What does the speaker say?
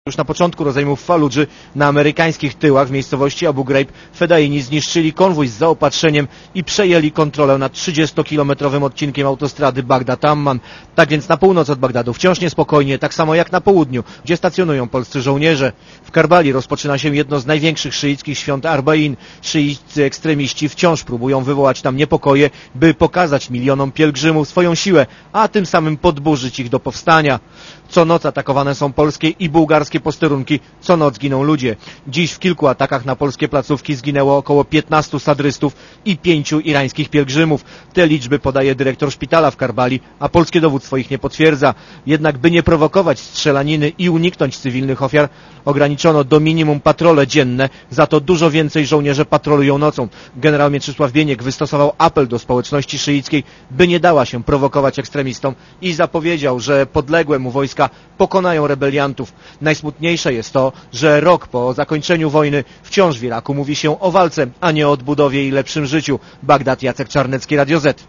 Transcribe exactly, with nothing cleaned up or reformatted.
Już na początku rozejmu w Faludży na amerykańskich tyłach w miejscowości Abu Ghraib fedaini zniszczyli konwój z zaopatrzeniem i przejęli kontrolę nad trzydziestokilometrowym odcinkiem autostrady Bagdad-Amman. Tak więc na północ od Bagdadu wciąż niespokojnie, tak samo jak na południu, gdzie stacjonują polscy żołnierze. W Karbali rozpoczyna się jedno z największych szyickich świąt Arbain. Szyiccy ekstremiści wciąż próbują wywołać tam niepokoje, by pokazać milionom pielgrzymów swoją siłę, a tym samym podburzyć ich do powstania. Co noc atakowane są polskie i bułgarskie posterunki, co noc giną ludzie. Dziś w kilku atakach na polskie placówki zginęło około piętnastu sadrystów i pięciu irańskich pielgrzymów. Te liczby podaje dyrektor szpitala w Karbali, a polskie dowództwo ich nie potwierdza. Jednak by nie prowokować strzelaniny i uniknąć cywilnych ofiar, ograniczono do minimum patrole dzienne, za to dużo więcej żołnierze patrolują nocą. Generał Mieczysław Bieniek wystosował apel do społeczności szyickiej, by nie dała się prowokować ekstremistom i zapowiedział, że podległe mu wojska pokonają rebeliantów. Najsmutniejsze jest to, że rok po zakończeniu wojny wciąż w Iraku mówi się o walce, a nie o odbudowie i lepszym życiu. Bagdad, Jacek Czarnecki, Radio Z.